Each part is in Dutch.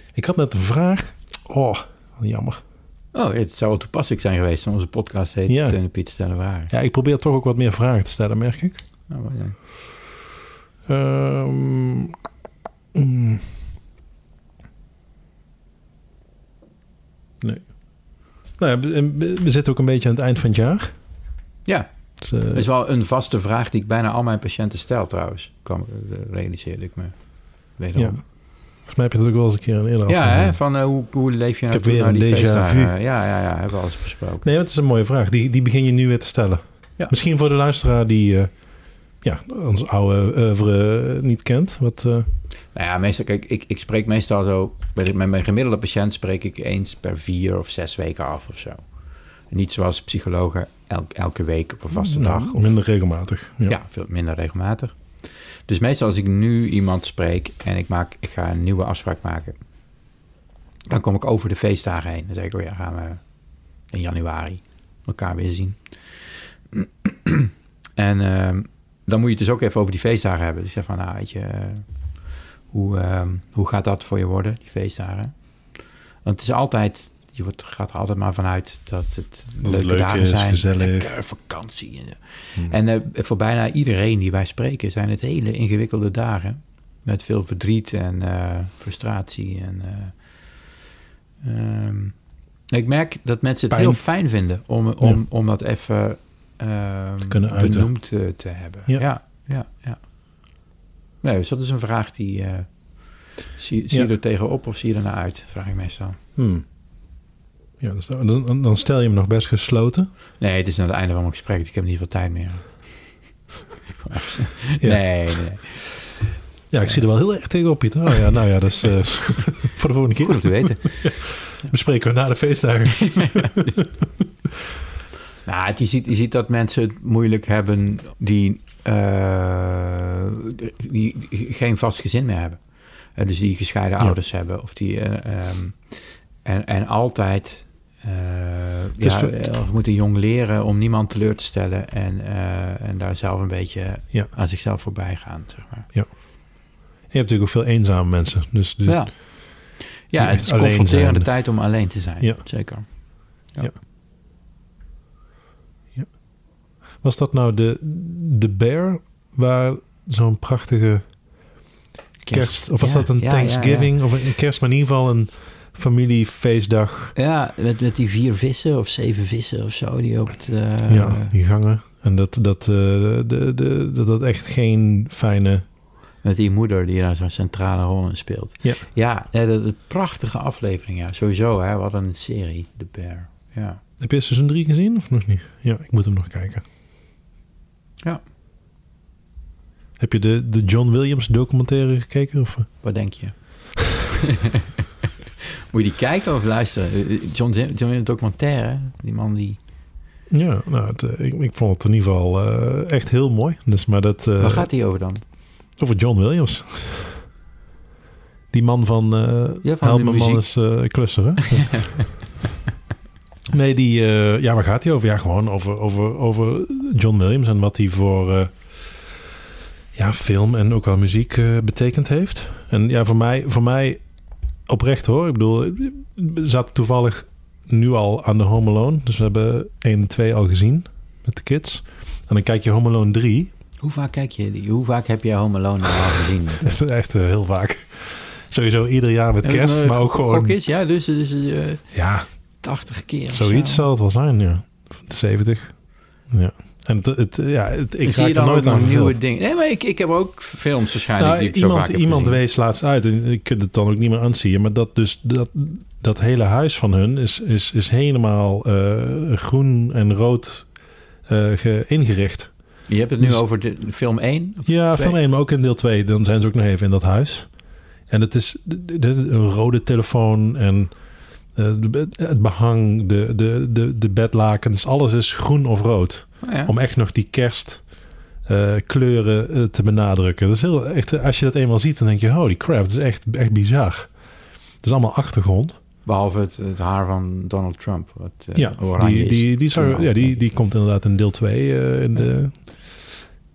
Ik had net een vraag. Oh, jammer. Oh, het zou wel toepasselijk zijn geweest. Onze podcast heet Teun en Piet stellen vragen. Ja, ik probeer toch ook wat meer vragen te stellen, merk ik. Oh, wat jij? Nee. Nou ja, we zitten ook een beetje aan het eind van het jaar. Ja, dat is wel een vaste vraag die ik bijna al mijn patiënten stel trouwens. Realiseerde ik me wederom. Ja. Volgens mij heb je dat ook wel eens een keer een eerder Ja, van hoe leef je nou toe naar die feestdagen? Ja, hebben we al eens besproken. Nee, het is een mooie vraag. Die begin je nu weer te stellen. Ja. Misschien voor de luisteraar die ons oude oeuvre niet kent. Nou ja, meestal, kijk, ik spreek meestal zo... Met mijn gemiddelde patiënt spreek ik eens per 4 of 6 weken af of zo. Niet zoals psychologen elke week op een vaste dag. Of minder regelmatig. Ja, veel minder regelmatig. Dus meestal als ik nu iemand spreek en ik ga een nieuwe afspraak maken... dan kom ik over de feestdagen heen. Dan zeg ik, gaan we in januari elkaar weer zien. En dan moet je het dus ook even over die feestdagen hebben. Dus ik zeg van, weet je... Hoe gaat dat voor je worden, die feestdagen? Want het is altijd... Je gaat er altijd maar vanuit dat het leuke dagen zijn. Gezellig. Lekker vakantie. En voor bijna iedereen die wij spreken... zijn het hele ingewikkelde dagen. Met veel verdriet en frustratie. Ik merk dat mensen het heel fijn vinden... om dat even benoemd te hebben. Ja. Nee, dus dat is een vraag die... zie je er tegenop of zie je er naar uit? Vraag ik meestal. Ja, dus dan stel je hem nog best gesloten. Nee, het is aan het einde van mijn gesprek. Dus ik heb niet veel tijd meer. Nee. Ja, ik zie er wel heel erg tegenop, Pieter. Oh ja, nou ja, dat is voor de volgende keer. Goed om te weten. Bespreken we na de feestdagen. Nou, je ziet dat mensen het moeilijk hebben die geen vast gezin meer hebben. Dus die gescheiden ouders hebben. Of die en altijd moeten jong leren om niemand teleur te stellen. En daar zelf een beetje aan zichzelf voorbij gaan, zeg maar. Ja. En je hebt natuurlijk ook veel eenzame mensen. Dus ja, het is confronterende tijd om alleen te zijn. Ja. Zeker. Ja. Was dat nou de Bear waar zo'n prachtige kerst... Of was dat een Thanksgiving of een kerst, maar in ieder geval een familiefeestdag? Ja, met die 4 vissen of 7 vissen of zo die op het... die gangen. En dat echt geen fijne... Met die moeder die daar zo'n centrale rol in speelt. Ja, dat prachtige aflevering, ja. Sowieso, hè. Wat een serie, The Bear. Ja. Heb je seizoen 3 gezien of nog niet? Ja, ik moet hem nog kijken. Ja. Heb je de John Williams documentaire gekeken? Of? Wat denk je? Moet je die kijken of luisteren? John Williams documentaire, die man die... Ja, nou, ik vond het in ieder geval echt heel mooi. Dus, maar dat, waar gaat die over dan? Over John Williams. Die man van Help me man is klusser, hè? Nee, waar gaat hij over? Ja, gewoon over John Williams en wat hij voor film en ook wel muziek betekend heeft. En ja, voor mij oprecht hoor. Ik bedoel, we zaten toevallig nu al aan de Home Alone. Dus we hebben 1 en 2 al gezien met de kids. En dan kijk je Home Alone 3. Hoe vaak kijk je die? Hoe vaak heb je Home Alone al gezien? Echt heel vaak. Sowieso ieder jaar met kerst, maar ook gewoon... Is, ja, dus 80 keer. Zoiets zal het wel zijn, ja. 70. Ja. En ik raak er nooit aan nieuwe dingen. Nee, maar ik heb ook films waarschijnlijk die ik zo vaak heb iemand gezien. wees laatst uit en ik kunt het dan ook niet meer aanzien. Maar dat hele huis van hun is helemaal groen en rood ingericht. Je hebt het nu over de film 1? Ja, film 1, maar ook in deel 2. Dan zijn ze ook nog even in dat huis. En het is een rode telefoon en het behang, de bedlakens. Alles is groen of rood. Oh ja. Om echt nog die kerstkleuren te benadrukken. Dat is heel echt. Als je dat eenmaal ziet, dan denk je, holy crap, het is echt bizar. Het is allemaal achtergrond. Behalve het haar van Donald Trump. Wat, die komt inderdaad in deel 2 in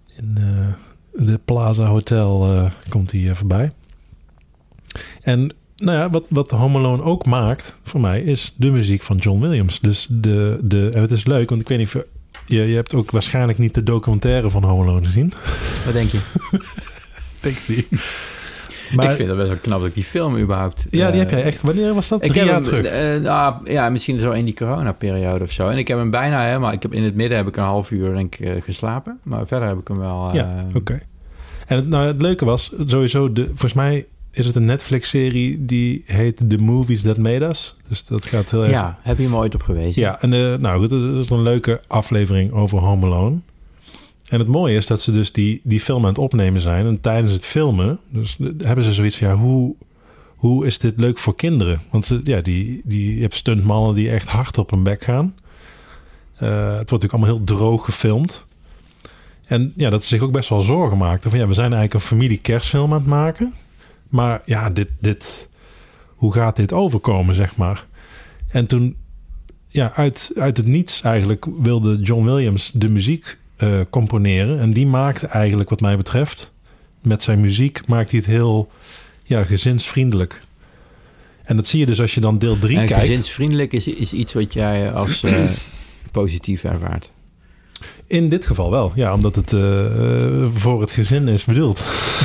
de Plaza Hotel komt die voorbij. En nou ja, wat Home Alone ook maakt voor mij is de muziek van John Williams. Dus en het is leuk, want ik weet niet of je hebt ook waarschijnlijk niet de documentaire van Home Alone gezien. Wat denk je? Denk niet. Maar, ik vind het best wel knap dat ik die film überhaupt... Ja, die heb jij echt... Wanneer was dat? 3 jaar terug? Misschien zo in die coronaperiode of zo. En ik heb hem bijna helemaal... In het midden heb ik een half uur denk ik geslapen. Maar verder heb ik hem wel... Ja, oké. En het leuke was sowieso... volgens mij is het een Netflix-serie die heet The Movies That Made Us. Dus dat gaat heel erg... Ja, heb je hem ooit op gewezen? Ja, en nou goed, het is een leuke aflevering over Home Alone. En het mooie is dat ze dus die film aan het opnemen zijn. En tijdens het filmen, dus hebben ze zoiets van... ja, hoe is dit leuk voor kinderen? Want je hebt stuntmannen die echt hard op hun bek gaan. Het wordt natuurlijk allemaal heel droog gefilmd. En ja, dat ze zich ook best wel zorgen maakten. Van ja, we zijn eigenlijk een familie kerstfilm aan het maken. Maar ja, hoe gaat dit overkomen, zeg maar? En toen, ja, uit het niets eigenlijk wilde John Williams de muziek componeren. En die maakte eigenlijk, wat mij betreft, met zijn muziek maakt hij het heel gezinsvriendelijk. En dat zie je dus als je dan deel 3 kijkt. Gezinsvriendelijk is iets wat jij als positief ervaart. In dit geval wel, ja, omdat het voor het gezin is bedoeld.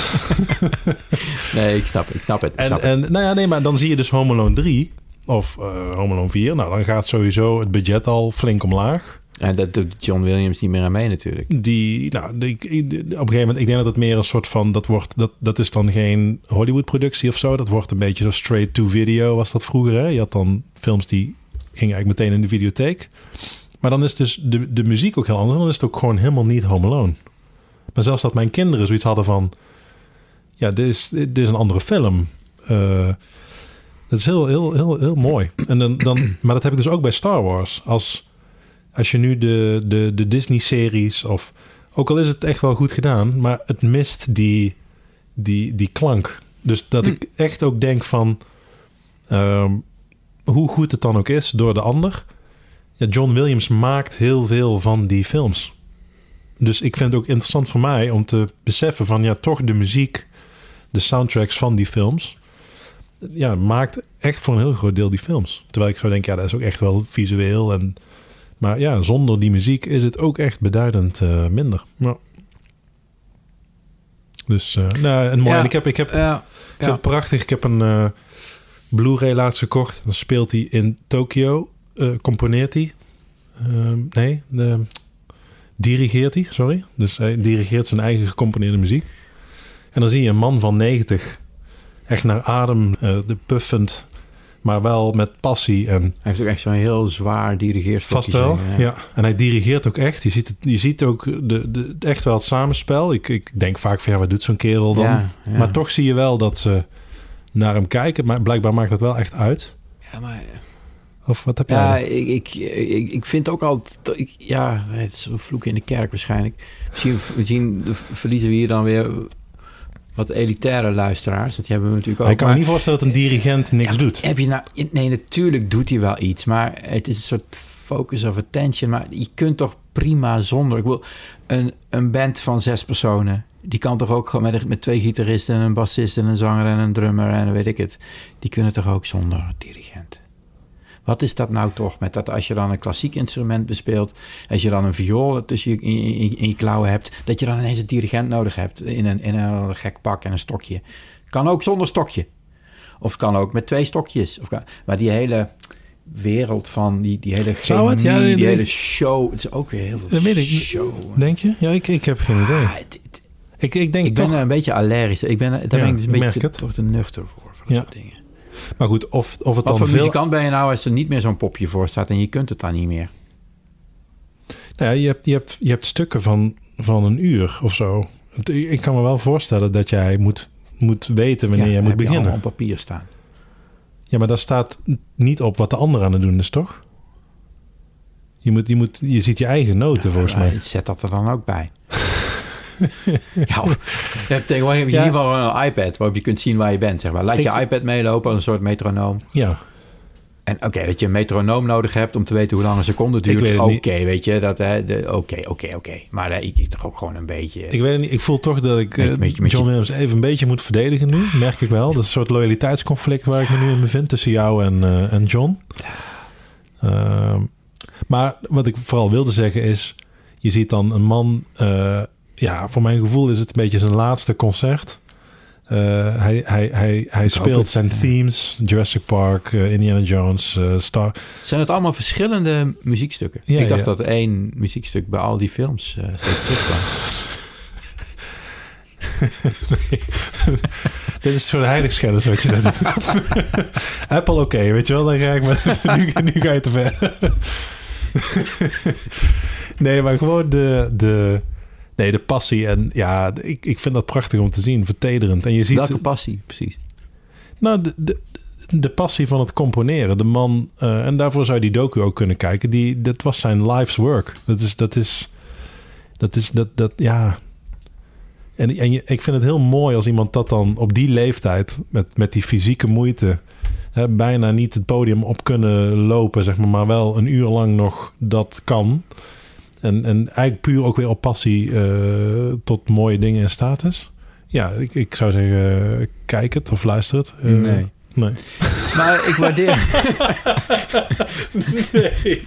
Nee, ik snap het. Maar dan zie je dus Home Alone 3 of Home Alone 4. Nou, dan gaat sowieso het budget al flink omlaag. En dat doet John Williams niet meer aan mee natuurlijk. Op een gegeven moment, ik denk dat het meer een soort van... Dat is dan geen Hollywood-productie of zo. Dat wordt een beetje zo straight-to-video was dat vroeger. Hè? Je had dan films die gingen eigenlijk meteen in de videotheek. Maar dan is dus de muziek ook heel anders. Dan is het ook gewoon helemaal niet Home Alone. Maar zelfs dat mijn kinderen zoiets hadden van... ja, dit is een andere film. Dat is heel, heel, heel, heel mooi. En dan, maar dat heb ik dus ook bij Star Wars. Als je nu de Disney-series of... ook al is het echt wel goed gedaan... maar het mist die klank. Dus dat ik echt ook denk van... hoe goed het dan ook is door de ander... Ja, John Williams maakt heel veel van die films. Dus ik vind het ook interessant voor mij... om te beseffen van ja, toch de muziek... de soundtracks van die films... ja, maakt echt voor een heel groot deel die films. Terwijl ik zou denken, ja, dat is ook echt wel visueel en... Maar ja, zonder die muziek is het ook echt beduidend minder. Ja. Dus, en mooi. Ja, en ik heb vind het prachtig. Ik heb een Blu-ray laatst gekocht. Dan speelt hij in Tokio. Componeert hij. Dirigeert hij, sorry. Dus hij dirigeert zijn eigen gecomponeerde muziek. En dan zie je een man van 90. Echt naar adem, puffend... maar wel met passie. En hij heeft ook echt zo'n heel zwaar dirigeerstokje. Vast wel, ja. En hij dirigeert ook echt. Je ziet ook echt wel het samenspel. Ik denk vaak van, ja, wat doet zo'n kerel dan? Ja. Maar toch zie je wel dat ze naar hem kijken. Maar blijkbaar maakt dat wel echt uit. Ja, maar... Of wat heb jij? Ja, ik vind ook altijd... het is een vloek in de kerk waarschijnlijk. Misschien verliezen we hier dan weer... wat elitaire luisteraars, dat hebben we natuurlijk ook. Ik kan me niet voorstellen dat een dirigent niks doet. Nee, natuurlijk doet hij wel iets, maar het is een soort focus of attention. Maar je kunt toch prima zonder... Ik wil een band van 6 personen, die kan toch ook gewoon met 2 gitaristen en een bassist en een zanger en een drummer en dan weet ik het. Die kunnen toch ook zonder dirigent. Wat is dat nou toch met dat als je dan een klassiek instrument bespeelt, als je dan een viool tussen in je klauwen hebt, dat je dan ineens een dirigent nodig hebt in een gek pak en een stokje. Kan ook zonder stokje. Of kan ook met 2 stokjes. Maar die hele wereld van die hele chemie, die hele show, het is ook weer heel veel show. Denk je? Ja, ik heb geen idee. Ik denk ik ben er een beetje allergisch. Daar ben ik dus een beetje toch te nuchter voor dat soort dingen. Maar goed, of het wat dan voor muzikant ben je nou als er niet meer zo'n popje voor staat en je kunt het dan niet meer? Nou ja, je hebt stukken van een uur of zo. Ik kan me wel voorstellen dat jij moet weten wanneer jij moet beginnen. Ja, op papier staan. Ja, maar daar staat niet op wat de ander aan het doen is, toch? Je ziet je eigen noten volgens mij. Zet dat er dan ook bij. Tegenwoordig heb je in ieder geval een iPad waarop je kunt zien waar je bent. Zeg maar. Laat je iPad meelopen als een soort metronoom. Ja. En dat je een metronoom nodig hebt om te weten hoe lang een seconde duurt. Oké, weet je. Oké. Maar ik toch ook gewoon een beetje... Ik weet het niet. Ik voel toch dat ik John Williams even een beetje moet verdedigen nu. Merk ik wel. Dat is een soort loyaliteitsconflict waar ik me nu in bevind tussen jou en John. Maar wat ik vooral wilde zeggen is... Je ziet dan een man... voor mijn gevoel is het een beetje zijn laatste concert... Hij speelt zijn themes, Jurassic Park, Indiana Jones, Star. Zijn het allemaal verschillende muziekstukken? Ja, ik dacht dat één muziekstuk bij al die films steeds kwam. Nee. Dit is zo'n heiligschennis wat je net doet. Apple oké, weet je wel? Dan ga ik met... nu ga je te ver. Nee, maar gewoon de passie. En ja, ik vind dat prachtig om te zien. Vertederend. En je ziet... Welke passie, precies? Nou, de passie van het componeren. De man... en daarvoor zou je die docu ook kunnen kijken. Dat was zijn life's work. Ja... En ik vind het heel mooi als iemand dat dan op die leeftijd... met die fysieke moeite... bijna niet het podium op kunnen lopen... zeg maar wel een uur lang nog dat kan... En eigenlijk puur ook weer op passie tot mooie dingen in staat is. Ja, ik zou zeggen, kijk het of luister het. Nee. Maar ik waardeer... Nee.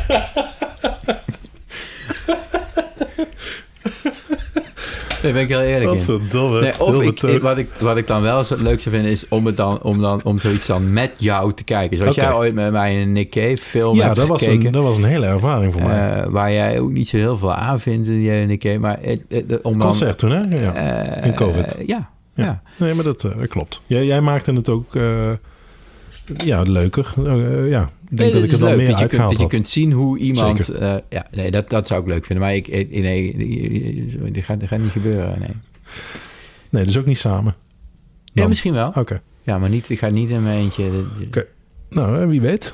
Daar ben ik heel eerlijk in. Wat zo domme. Nee, of wat ik dan wel zo leuk zou vinden... is om zoiets dan met jou te kijken. Zoals jij ooit met mij een Nick Cave film hebt gekeken. Dat was een hele ervaring voor mij. Waar jij ook niet zo heel veel aan vindt in die hele Nick Cave. Maar concert toen, hè? Ja. In COVID. Ja. Nee, maar dat klopt. Jij maakte het ook leuker. Ik denk dat ik het dan meer uitgehaald had. Je kunt zien hoe iemand... dat zou ik leuk vinden. Maar dit gaat niet gebeuren, Nee, dus ook niet samen. Dan. Ja, misschien wel. Oké. Ja, maar ik ga niet in mijn eentje... Oké. Nou, wie weet.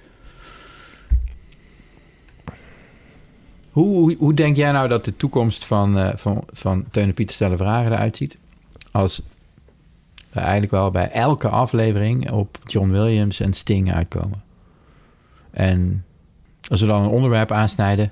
Hoe denk jij nou dat de toekomst van Teun en Pieter Stellen Vragen eruit ziet? Als we eigenlijk wel bij elke aflevering op John Williams en Sting uitkomen. En als we dan een onderwerp aansnijden...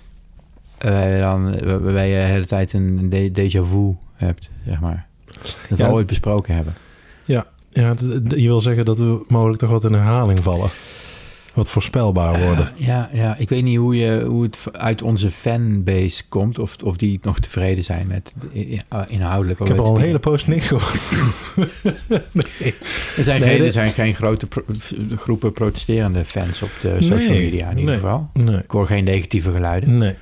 waarbij je de hele tijd een déjà vu hebt, zeg maar. Dat we ooit besproken hebben. Ja, je wil zeggen dat we mogelijk toch wat in herhaling vallen. Wat voorspelbaar worden. Ja, ik weet niet hoe het uit onze fanbase komt... of die nog tevreden zijn met inhoudelijk. Ik heb al een hele post niks gehoord. Nee. Er zijn geen grote groepen protesterende fans op de social media in ieder geval. Nee. Ik hoor geen negatieve geluiden. Nee.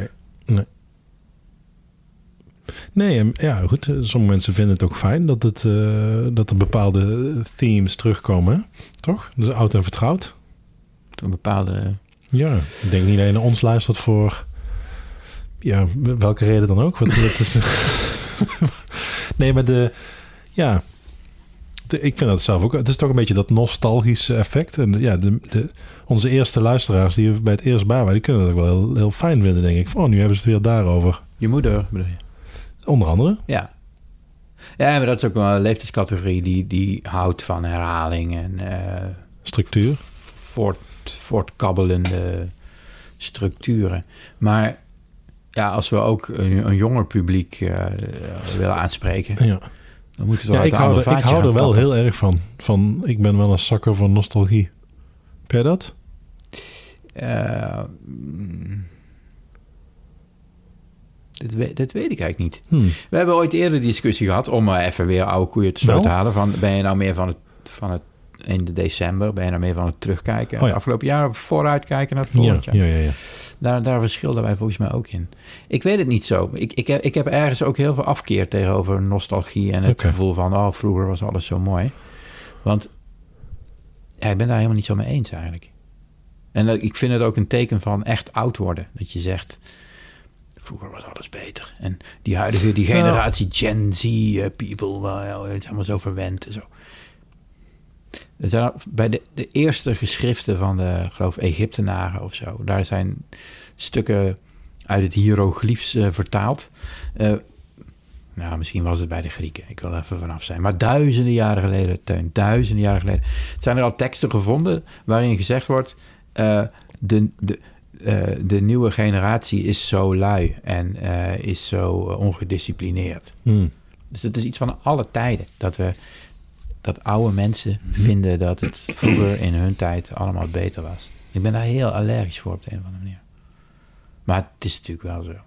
Nee, ja goed. Sommige mensen vinden het ook fijn dat er bepaalde themes terugkomen. Hè? Toch? Dus oud en vertrouwd. Een bepaalde... Ja, ik denk niet dat je naar ons luistert voor... Ja, welke reden dan ook. Want het is... Nee, maar ik vind dat zelf ook... Het is toch een beetje dat nostalgische effect. En onze eerste luisteraars die bij het eerst bij waren... die kunnen dat ook wel heel, heel fijn vinden, denk ik. Nu hebben ze het weer daarover. Je moeder, bedoel je? Onder andere. Ja. Ja, maar dat is ook wel een leeftijdscategorie... die houdt van herhaling en... structuur. Voortkabbelende structuren. Maar ja, als we ook een jonger publiek willen aanspreken... Ja. Dan moet het wel ik hou er wel heel erg van. Ik ben wel een zakker van nostalgie. Heb jij dat? Dat weet ik eigenlijk niet. We hebben ooit eerder die discussie gehad... om even weer oude koeien te halen. Ben je nou meer van het in de december, ben je nou meer van het terugkijken? Afgelopen jaar vooruitkijken naar het volgend jaar. Ja. Daar verschilden wij volgens mij ook in. Ik weet het niet zo. Ik heb ergens ook heel veel afkeer tegenover nostalgie... en het gevoel van, vroeger was alles zo mooi. Want ik ben daar helemaal niet zo mee eens eigenlijk. En ik vind het ook een teken van echt oud worden. Dat je zegt, vroeger was alles beter. En die generatie Gen Z people, waar het helemaal zo verwend en zo. Bij de eerste geschriften van de, geloof Egyptenaren of zo... daar zijn stukken uit het hieroglyfs vertaald... Nou, misschien was het bij de Grieken. Ik wil er even vanaf zijn. Maar duizenden jaren geleden, Teun. Duizenden jaren geleden. Zijn er al teksten gevonden waarin gezegd wordt... de nieuwe generatie is zo lui en is zo ongedisciplineerd. Dus het is iets van alle tijden. Dat oude mensen vinden dat het vroeger in hun tijd allemaal beter was. Ik ben daar heel allergisch voor op de een of andere manier. Maar het is natuurlijk wel zo.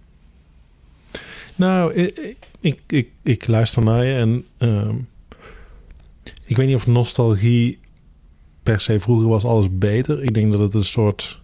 Nou, ik luister naar je en ik weet niet of nostalgie per se vroeger was alles beter. Ik denk dat het een soort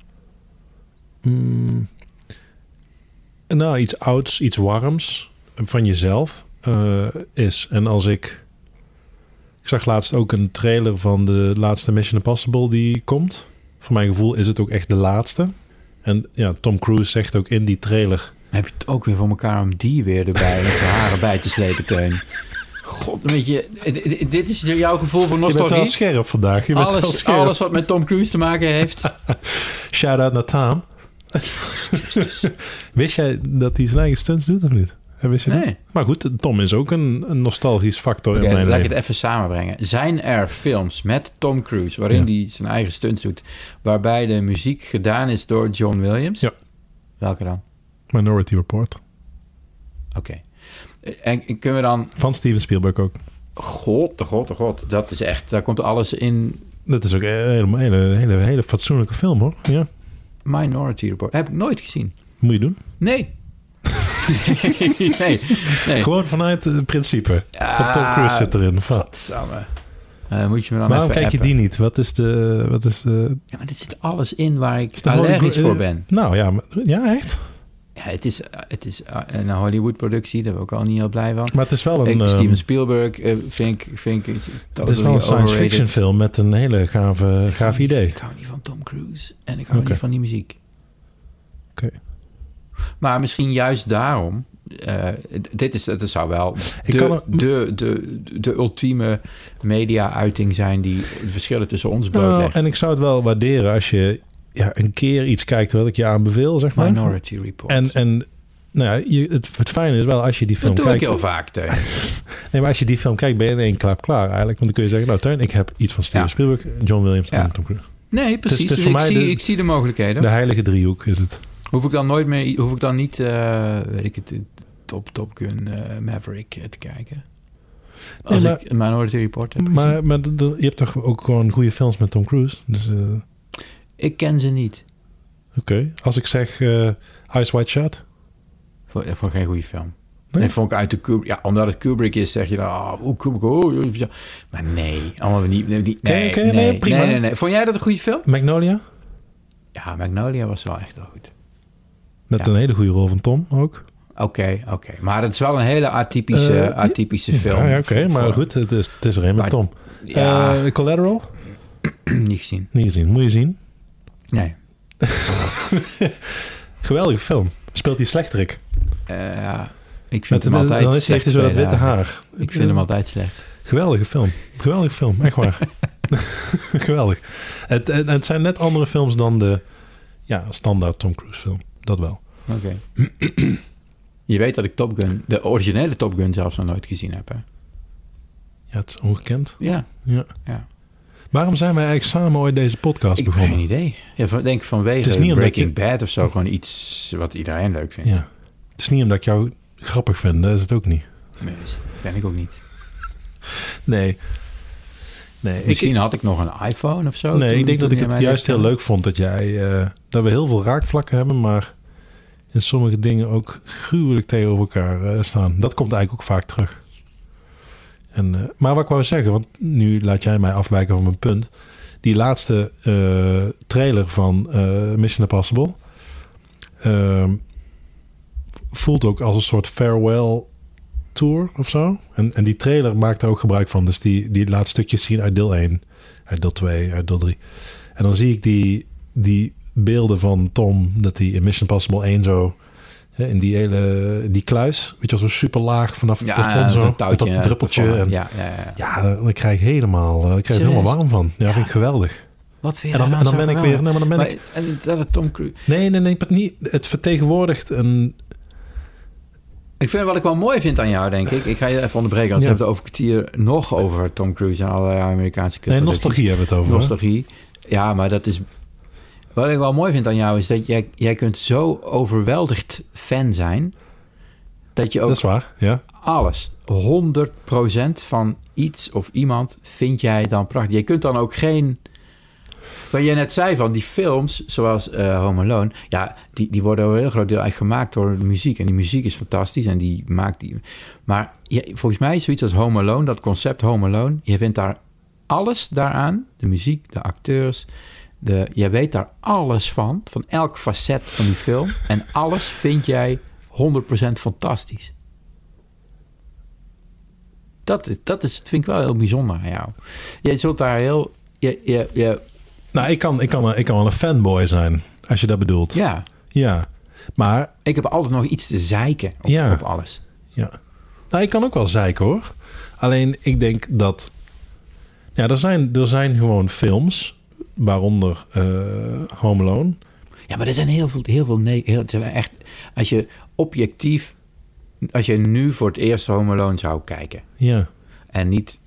iets ouds, iets warms van jezelf is. En als ik zag laatst ook een trailer van de laatste Mission Impossible die komt. Voor mijn gevoel is het ook echt de laatste. En ja, Tom Cruise zegt ook in die trailer... Heb je het ook weer voor elkaar om die weer erbij met zijn haren bij te slepen, Teun? God, weet je, dit is jouw gevoel voor nostalgie? Je bent wel scherp vandaag. Alles wat met Tom Cruise te maken heeft. Shout-out naar Tom. Wist jij dat hij zijn eigen stunts doet of niet? Wist je dat? Maar goed, Tom is ook een nostalgisch factor in mijn leven. Laat ik het even samenbrengen. Zijn er films met Tom Cruise waarin hij zijn eigen stunts doet, waarbij de muziek gedaan is door John Williams? Ja. Welke dan? Minority Report. Oké. En kunnen we dan... Van Steven Spielberg ook. God. Dat is echt... Daar komt alles in... Dat is ook een hele fatsoenlijke film, hoor. Ja. Minority Report. Heb ik nooit gezien. Moet je doen? Nee. nee. Gewoon vanuit het principe. Ja, Tom Cruise zit erin. Godsamme. Moet je me dan waarom even kijk je die niet? Wat is de... Ja, maar dit zit alles in waar ik allergisch voor ben. Nou ja, ja, echt? Ja, het is een Hollywood-productie, daar ben ik ook al niet heel blij van. Maar het is wel een... Steven Spielberg vind ik het is wel een science fiction film met een hele gaaf idee. Ik hou niet van Tom Cruise en ik hou niet van die muziek. Oké. Maar misschien juist daarom... Het zou wel de ultieme media-uiting zijn die de verschillen tussen ons blootlegt. En ik zou het wel waarderen als je een keer iets kijkt wat ik je aanbeveel, zeg maar. Minority Report. En nou ja, het fijne is wel als je die film kijkt... Dat doe ik heel vaak, Teun. Nee, maar als je die film kijkt, ben je in één klap klaar eigenlijk. Want dan kun je zeggen, nou Teun, ik heb iets van Steven Spielberg, John Williams en Tom Cruise. Nee, precies. Dus ik zie de mogelijkheden. De heilige driehoek is het. Hoef ik dan niet, weet ik het, Top Gun Maverick te kijken? Als ik een Minority Report heb gezien. Maar je hebt toch ook gewoon goede films met Tom Cruise? Dus, ik ken ze niet. Oké. Als ik zeg Eyes Wide Shut? Voor geen goede film. Nee, vond ik uit de Kubrick. Ja, omdat het Kubrick is, zeg je dan... Kubrick, maar nee, allemaal niet. Nee, prima. Nee. Vond jij dat een goede film? Magnolia? Ja, Magnolia was wel echt wel goed. Met een hele goede rol van Tom ook. Oké. Maar het is wel een hele atypische film. Ja, oké. Maar goed, het is er een met Tom. Ja. Collateral? Niet gezien. Moet je zien? Nee. Geweldige film. Speelt hij slechterik? Ja, ik vind hem altijd dan heeft hij zo dat witte haar. Ik vind hem altijd slecht. Geweldige film, echt waar. Geweldig. Het zijn net andere films dan de standaard Tom Cruise film. Dat wel. Oké. Je weet dat ik Top Gun, de originele Top Gun zelfs nog nooit gezien heb, hè? Ja, het is ongekend. Ja. Waarom zijn wij eigenlijk samen ooit deze podcast begonnen? Ik heb geen idee. Ja, denk vanwege Breaking Bad of zo. Gewoon iets wat iedereen leuk vindt. Ja. Het is niet omdat ik jou grappig vind. Dat is het ook niet. Nee, dat ben ik ook niet. Nee. Misschien had ik nog een iPhone of zo. Nee, ik denk dat ik het juist heel leuk vond dat dat we heel veel raakvlakken hebben, maar in sommige dingen ook gruwelijk tegenover elkaar staan. Dat komt eigenlijk ook vaak terug. Maar wat ik wou zeggen, want nu laat jij mij afwijken van mijn punt. Die laatste trailer van Mission Impossible voelt ook als een soort farewell tour of zo. En die trailer maakt er ook gebruik van. Dus die laat stukjes zien uit deel 1, uit deel 2, uit deel 3. En dan zie ik die beelden van Tom, dat hij in Mission Impossible 1 zo in die kluis, weet je wel, zo super laag vanaf het plafond zo, touwtje, met dat druppeltje. En, dan krijg ik helemaal warm van. Ja, vind ik geweldig. Wat vind je en dan ben ik weer... Nee, maar dan ben ik... En dat Tom Cruise... Nee, niet. Het vertegenwoordigt Ik vind wat ik wel mooi vind aan jou, denk ik. Ik ga je even onderbreken, want we hebben het over kwartier nog over Tom Cruise en allerlei Amerikaanse Nee, nostalgie hebben we het over. Nostalgie. Ja, maar dat is... Wat ik wel mooi vind aan jou is dat jij kunt zo overweldigd fan zijn... dat je ook... Dat is waar, ja. Alles, 100% van iets of iemand vind jij dan prachtig. Je kunt dan ook geen... Wat jij net zei van die films, zoals Home Alone... ja, die worden een heel groot deel eigenlijk gemaakt door de muziek. En die muziek is fantastisch en die maakt die... Maar volgens mij zoiets als Home Alone, dat concept Home Alone... je vindt daar alles daaraan, de muziek, de acteurs... jij weet daar alles van elk facet van die film... en alles vind jij 100% fantastisch. Dat vind ik wel heel bijzonder aan jou. Je zult daar heel... Nou, ik kan wel een fanboy zijn, als je dat bedoelt. Ja, maar... Ik heb altijd nog iets te zeiken op alles. Ja. Nou, ik kan ook wel zeiken, hoor. Alleen, ik denk dat... Ja, er zijn gewoon films, waaronder Home Alone. Ja, maar er zijn heel veel echt... Als je objectief... Als je nu voor het eerst Home Alone zou kijken... Ja. En niet...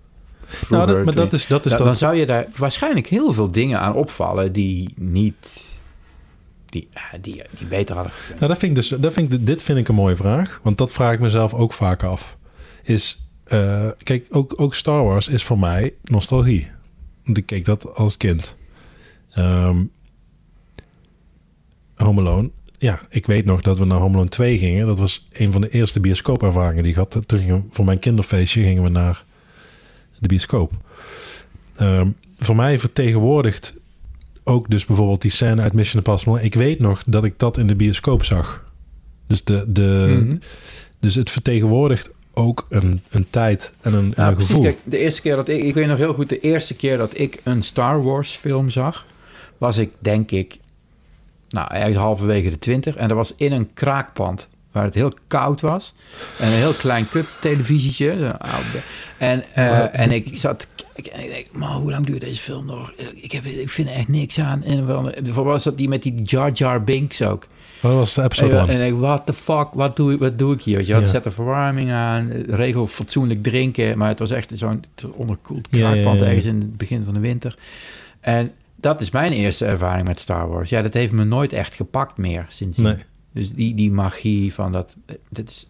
Dan zou je daar waarschijnlijk heel veel dingen aan opvallen die niet... Die beter hadden gekund. Nou, dit vind ik een mooie vraag. Want dat vraag ik mezelf ook vaak af. Kijk, ook Star Wars is voor mij nostalgie. Want ik keek dat als kind. Home Alone. Ja, ik weet nog dat we naar Home Alone 2 gingen. Dat was een van de eerste bioscoopervaringen die ik had. Toen voor mijn kinderfeestje gingen we naar de bioscoop. Voor mij vertegenwoordigt ook dus bijvoorbeeld die scène uit Mission Impossible. Ik weet nog dat ik dat in de bioscoop zag. Dus dus het vertegenwoordigt ook een tijd en een gevoel. Kijk, de eerste keer dat ik weet nog heel goed, de eerste keer dat ik een Star Wars film zag, was ik denk ik, ergens halverwege de 20. En dat was in een kraakpand waar het heel koud was. En een heel klein clubtelevisietje. En ik zat te kijken en ik denk, maar hoe lang duurt deze film nog? Ik vind er echt niks aan. En bijvoorbeeld was dat die met die Jar Jar Binks ook. Dat was de episode 1. En ik denk, what the fuck, wat doe ik hier? Je zet de verwarming aan, regel fatsoenlijk drinken. Maar het was echt zo'n onderkoeld kraakpand ergens in het begin van de winter. En dat is mijn eerste ervaring met Star Wars. Ja, dat heeft me nooit echt gepakt meer sindsdien. Nee. Dus die magie van dat is...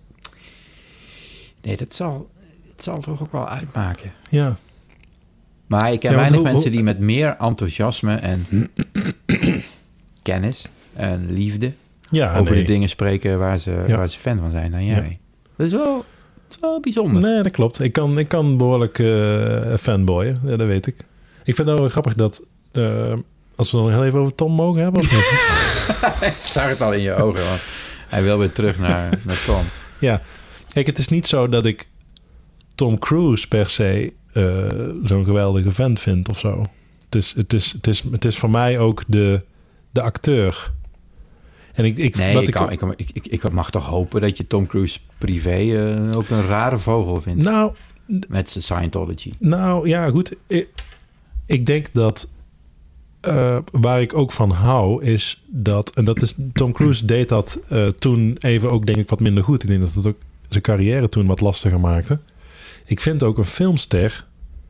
Nee, het zal toch ook wel uitmaken. Ja. Maar ik ken weinig mensen die met meer enthousiasme en kennis en liefde over de dingen spreken waar ze fan van zijn dan jij. Ja. Dat is wel bijzonder. Nee, dat klopt. Ik kan behoorlijk fanboyen. Ja, dat weet ik. Ik vind het wel grappig dat... als we nog heel even over Tom mogen hebben, of niet? Ik zag het al in je ogen, want hij wil weer terug naar Tom. Ja, kijk, het is niet zo dat ik Tom Cruise per se zo'n geweldige vent vind of zo. Het is voor mij ook de acteur. En ik mag toch hopen dat je Tom Cruise privé ook een rare vogel vindt. Nou, met zijn Scientology. Nou, ja, goed. Ik denk dat waar ik ook van hou is dat... En dat is... Tom Cruise deed dat toen even ook denk ik wat minder goed. Ik denk dat het ook zijn carrière toen wat lastiger maakte. Ik vind ook een filmster...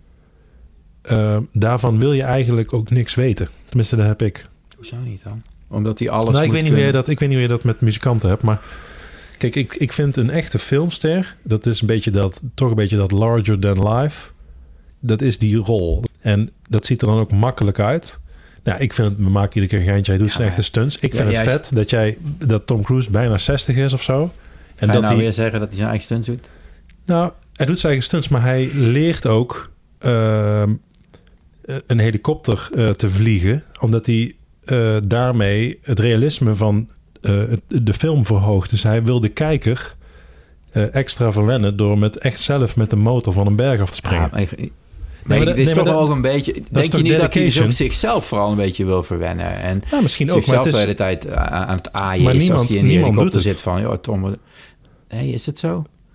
daarvan wil je eigenlijk ook niks weten. Tenminste, dat heb ik. Hoezo niet dan? Omdat hij alles ik weet niet hoe je dat met muzikanten hebt, maar... Kijk, ik vind een echte filmster... Dat is toch een beetje dat larger than life. Dat is die rol. En dat ziet er dan ook makkelijk uit. Nou, ik vind het... We maken iedere keer een geintje. Hij doet zijn echte stunts. Ik vind het vet dat Tom Cruise bijna 60 is of zo. En ga je nou weer zeggen dat hij zijn eigen stunts doet? Nou, hij doet zijn eigen stunts, maar hij leert ook... een helikopter te vliegen. Omdat hij daarmee het realisme van de film verhoogt. Dus hij wil de kijker extra verwennen... door echt zelf met de motor van een berg af te springen. Dit is toch ook een beetje... Denk je niet dat hij dus ook zichzelf vooral een beetje wil verwennen? En misschien ook. Zichzelf de hele tijd aan het aaien is als hij in die helikopter zit van... Joh, Tom... Nee, is het zo?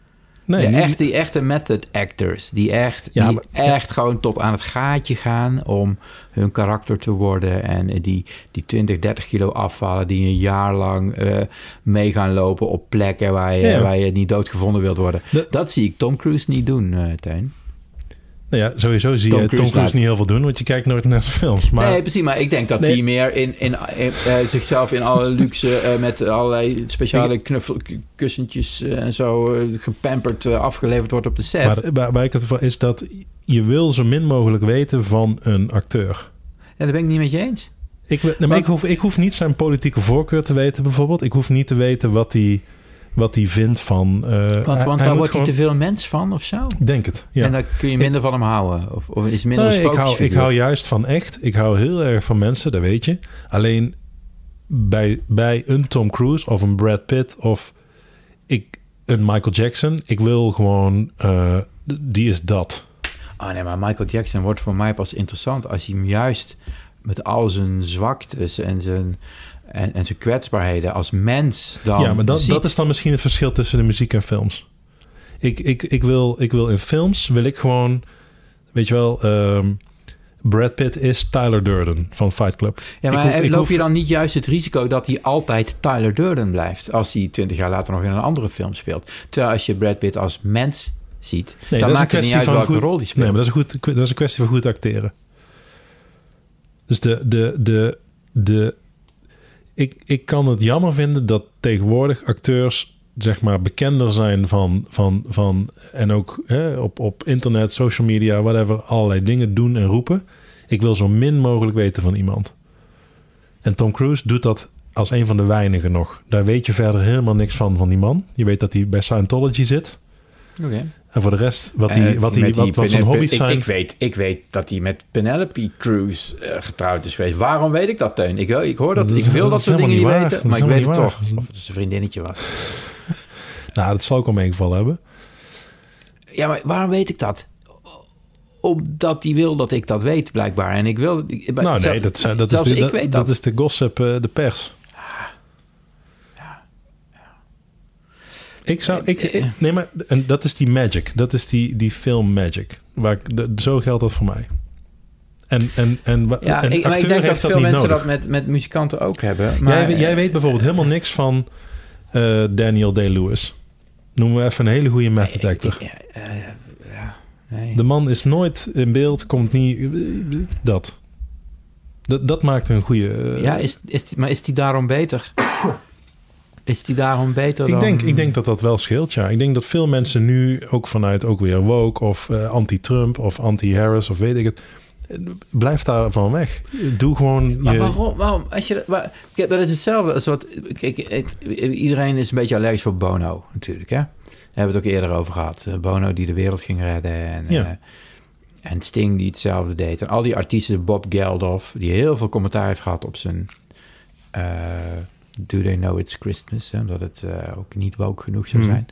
Nee, die echte method actors. Die echt gewoon tot aan het gaatje gaan om hun karakter te worden. En die 20, 30 kilo afvallen. Die een jaar lang mee gaan lopen op plekken waar je niet doodgevonden wilt worden. Dat zie ik Tom Cruise niet doen, Teun. Nou ja, sowieso zie je Tom Cruise niet heel veel doen, want je kijkt nooit naar zijn films. Maar... Nee, precies, maar ik denk dat hij meer in zichzelf in alle luxe met allerlei speciale knuffelkussentjes en zo gepamperd afgeleverd wordt op de set. Maar waar ik het voor is dat je wil zo min mogelijk weten van een acteur. Ja, daar ben ik niet met je eens. Ik hoef niet zijn politieke voorkeur te weten bijvoorbeeld. Ik hoef niet te weten wat hij vindt van... Want daar wordt hij te veel mens van of zo? Ik denk het, ja. En dan kun je minder van hem houden? Of is het minder een sprookjesfiguur? Ik hou juist van echt. Ik hou heel erg van mensen, dat weet je. Alleen bij een Tom Cruise of een Brad Pitt of een Michael Jackson... ik wil gewoon... die is dat. Oh nee, maar Michael Jackson wordt voor mij pas interessant... als hij hem juist met al zijn zwaktes en zijn kwetsbaarheden als mens dan... Ja, maar dat is dan misschien het verschil tussen de muziek en films. Ik wil in films, wil ik gewoon... Weet je wel, Brad Pitt is Tyler Durden van Fight Club. Ja, maar loop je dan niet juist het risico dat hij altijd Tyler Durden blijft... als hij 20 jaar later nog in een andere film speelt? Terwijl als je Brad Pitt als mens ziet... dan maakt het niet uit welke rol hij speelt. Nee, maar dat is een kwestie van goed acteren. Dus Ik kan het jammer vinden dat tegenwoordig acteurs zeg maar bekender zijn van en ook op internet, social media, whatever, allerlei dingen doen en roepen. Ik wil zo min mogelijk weten van iemand. En Tom Cruise doet dat als een van de weinigen nog. Daar weet je verder helemaal niks van die man. Je weet dat hij bij Scientology zit. Okay. En voor de rest, wat zijn hobby's zijn... Ik weet dat hij met Penelope Cruz getrouwd is geweest. Waarom weet ik dat, Teun? Ik hoor dat. Ik wil dat soort dingen niet weten, maar ik weet het toch. Of het een vriendinnetje was. Nou, dat zal ook al meegevallen hebben. Ja, maar waarom weet ik dat? Omdat hij wil dat ik dat weet, blijkbaar. En ik wil... dat is de gossip, de pers. Nee, maar en dat is die magic. Dat is die film magic. Zo geldt dat voor mij. Maar ik denk dat veel mensen dat met muzikanten ook hebben. Maar, jij weet bijvoorbeeld helemaal niks van Daniel Day-Lewis. Noemen we even een hele goede method actor. Nee. De man is nooit in beeld, komt niet... Dat maakt een goede... Maar is die daarom beter? Is die daarom beter dan... Ik denk dat dat wel scheelt, ja. Ik denk dat veel mensen nu ook vanuit ook weer woke of anti-Trump of anti-Harris of weet ik het... Blijf daar van weg. Doe gewoon... Maar waarom? Dat is hetzelfde als wat... Iedereen is een beetje allergisch voor Bono natuurlijk, hè? Daar hebben we het ook eerder over gehad. Bono die de wereld ging redden en Sting die hetzelfde deed. En al die artiesten, Bob Geldof, die heel veel commentaar heeft gehad op zijn... Do They Know It's Christmas? Omdat het ook niet woke genoeg zou zijn.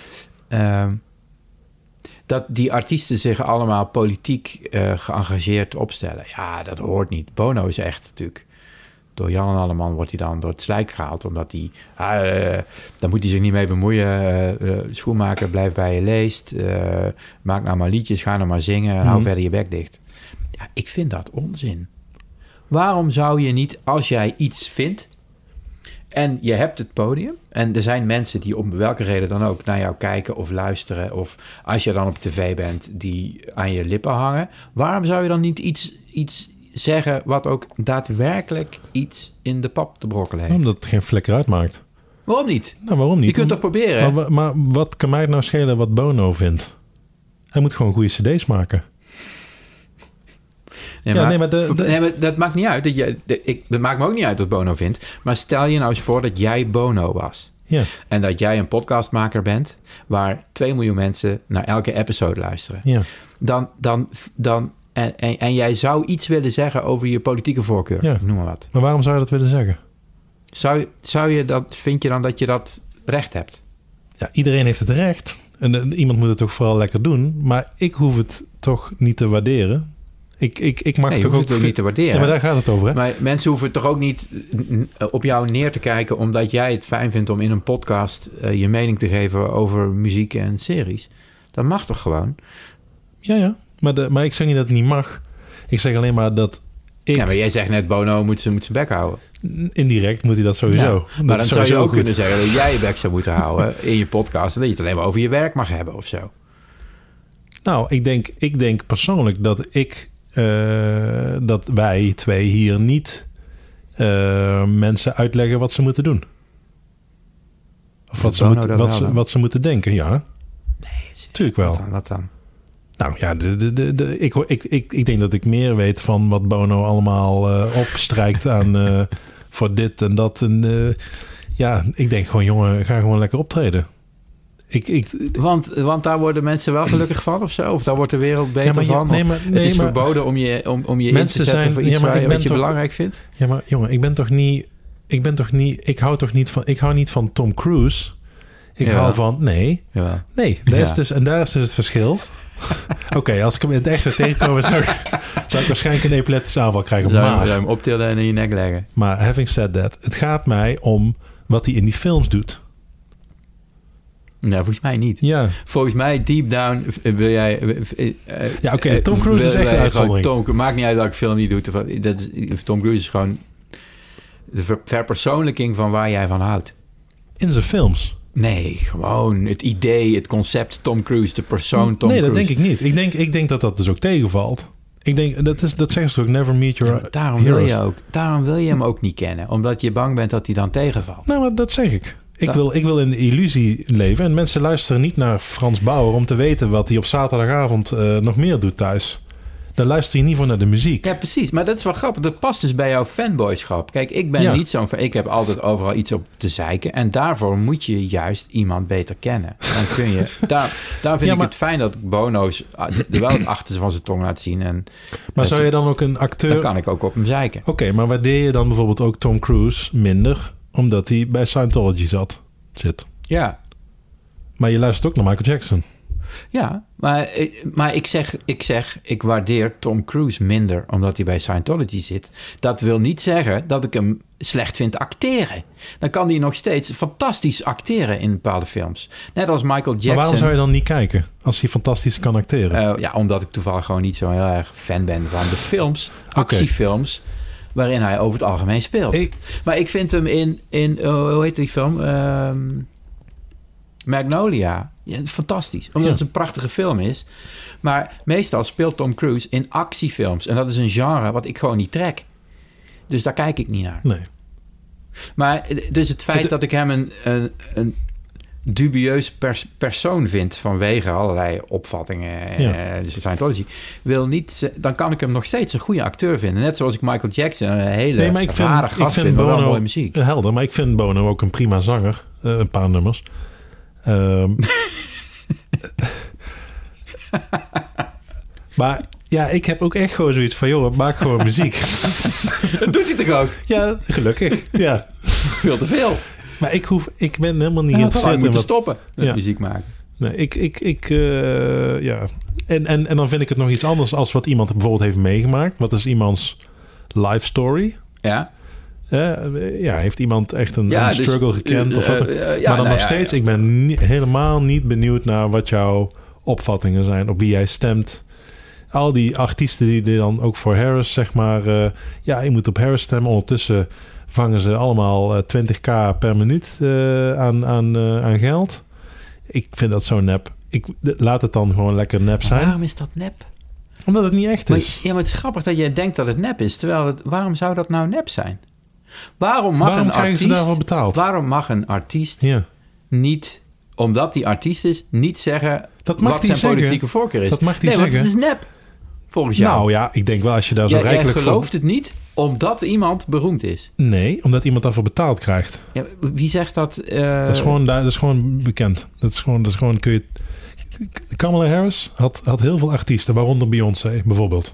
Dat die artiesten zich allemaal politiek geëngageerd opstellen. Ja, dat hoort niet. Bono is echt natuurlijk... Door Jan en Alleman wordt hij dan door het slijk gehaald. Omdat hij... daar moet hij zich niet mee bemoeien. Schoenmaker, blijf bij je leest. Maak nou maar liedjes, ga nou maar zingen. En hou verder je bek dicht. Ja, ik vind dat onzin. Waarom zou je niet, als jij iets vindt... En je hebt het podium. En er zijn mensen die om welke reden dan ook naar jou kijken of luisteren. Of als je dan op tv bent, die aan je lippen hangen. Waarom zou je dan niet iets zeggen wat ook daadwerkelijk iets in de pap te brokkelen heeft? Omdat het geen vlek eruit maakt. Waarom niet? Nou, waarom niet? Je kunt toch proberen? Maar wat kan mij nou schelen wat Bono vindt? Hij moet gewoon goede cd's maken. Maar dat maakt niet uit. Het maakt me ook niet uit wat Bono vindt. Maar stel je nou eens voor dat jij Bono was. Ja. En dat jij een podcastmaker bent... waar 2 miljoen mensen naar elke episode luisteren. Ja. En jij zou iets willen zeggen over je politieke voorkeur. Ja. Noem maar wat. Maar waarom zou je dat willen zeggen? Vind je dan dat je dat recht hebt? Ja, iedereen heeft het recht. En iemand moet het toch vooral lekker doen. Maar ik hoef het toch niet te waarderen. Ik mag Nee, je toch hoeft ook... het ook niet te waarderen. Ja, maar daar gaat het over, hè? Maar mensen hoeven toch ook niet op jou neer te kijken omdat jij het fijn vindt om in een podcast je mening te geven over muziek en series. Dat mag toch gewoon? Ja. Maar ik zeg niet dat het niet mag. Ik zeg alleen maar dat Ja, maar jij zegt net Bono moet zijn bek houden. Indirect moet hij dat sowieso. Ja, Dat maar dan is zou je sowieso ook goed. kunnen zeggen dat jij je bek zou moeten houden in je podcast en dat je het alleen maar over je werk mag hebben of zo. Nou, ik denk persoonlijk dat wij twee hier niet mensen uitleggen wat ze moeten doen. Of wat ze moeten denken, ja. Nee, Tuurlijk wel. Wat dan? Nou ja, ik denk dat ik meer weet van wat Bono allemaal opstrijkt aan voor dit en dat. En ja, ik denk gewoon, jongen, ga gewoon lekker optreden. Want daar worden mensen wel gelukkig van of zo? Of daar wordt de wereld beter van? Het is verboden om je in te zetten voor iets wat je belangrijk vindt? Ja, maar jongen, ik hou niet van Tom Cruise. Ik hou van, nee, daar is dus het verschil. Oké, als ik hem in het echt zou tegenkomen, zou ik waarschijnlijk een epileptische aanval krijgen. Zou je hem optillen en in je nek leggen? Maar having said that, het gaat mij om wat hij in die films doet. Nou, volgens mij niet. Ja. Volgens mij, deep down, wil jij... ja, oké, Tom Cruise is echt een uitzondering. Maakt niet uit welke film die doet. Tom Cruise is gewoon de verpersoonlijking van waar jij van houdt. In zijn films? Nee, gewoon het idee, het concept Tom Cruise, de persoon Tom Cruise. Nee, dat denk ik niet. Ik denk dat dus ook tegenvalt. Ik denk, dat zeggen ze ook, never meet your heroes. Daarom wil je hem ook niet kennen. Omdat je bang bent dat hij dan tegenvalt. Nou, maar dat zeg ik. Ik wil in de illusie leven. En mensen luisteren niet naar Frans Bauer om te weten wat hij op zaterdagavond nog meer doet thuis. Dan luister je niet voor naar de muziek. Ja, precies. Maar dat is wel grappig. Dat past dus bij jouw fanboyschap. Kijk, ik ben niet zo'n fan. Ik heb altijd overal iets op te zeiken. En daarvoor moet je juist iemand beter kennen. Dan kun je... Daar vind ik het fijn dat Bono's er wel het achterste van zijn tong laat zien. Maar zou je dan ook een acteur... Dan kan ik ook op hem zeiken. Oké, maar waardeer je dan bijvoorbeeld ook Tom Cruise minder... omdat hij bij Scientology zit? Ja. Maar je luistert ook naar Michael Jackson. Ja, maar ik waardeer Tom Cruise minder omdat hij bij Scientology zit. Dat wil niet zeggen dat ik hem slecht vind acteren. Dan kan hij nog steeds fantastisch acteren in bepaalde films. Net als Michael Jackson. Maar waarom zou je dan niet kijken als hij fantastisch kan acteren? Ja, omdat ik toevallig gewoon niet zo heel erg fan ben van de films, actiefilms, waarin hij over het algemeen speelt. Maar ik vind hem in hoe heet die film? Magnolia. Ja, fantastisch. Omdat het een prachtige film is. Maar meestal speelt Tom Cruise in actiefilms. En dat is een genre wat ik gewoon niet trek. Dus daar kijk ik niet naar. Nee. Maar dus het feit dat ik hem een dubieus persoon vind... vanwege allerlei opvattingen, dus Scientology... wil niet... dan kan ik hem nog steeds een goede acteur vinden. Net zoals ik Michael Jackson een hele rare gast vind... maar wel mooie muziek. Helder, maar ik vind Bono ook een prima zanger. Een paar nummers. Maar ja, ik heb ook echt gewoon zoiets van... joh, maak gewoon muziek. Dat doet hij toch ook? Ja, gelukkig. Ja. Veel te veel. Maar ik ben helemaal niet geïnteresseerd in wat... stoppen met muziek maken. Nee, ja. En dan vind ik het nog iets anders... als wat iemand bijvoorbeeld heeft meegemaakt. Wat is iemands life story? Ja. Heeft iemand echt een struggle gekend? Of wat maar dan nog steeds, ik ben helemaal niet benieuwd naar wat jouw opvattingen zijn, op wie jij stemt. Al die artiesten die dan ook voor Harris, zeg maar, je moet op Harris stemmen. Ondertussen vangen ze allemaal 20k per minuut aan geld. Ik vind dat zo nep. Laat het dan gewoon lekker nep zijn. Waarom is dat nep? Omdat het niet echt is. Maar het is grappig dat jij denkt dat het nep is. Terwijl waarom zou dat nou nep zijn? Waarom krijgen ze daarvoor betaald? Waarom mag een artiest niet, omdat die artiest is, niet zeggen wat zijn politieke voorkeur is? Dat mag hij zeggen. Want het is nep, volgens jou. Nou ja, ik denk wel als je daar zo rijkelijk voor... Jij gelooft het niet, omdat iemand beroemd is. Nee, omdat iemand daarvoor betaald krijgt. Ja, wie zegt dat? Dat is gewoon bekend. Dat is gewoon kun je... Kamala Harris had heel veel artiesten, waaronder Beyoncé bijvoorbeeld.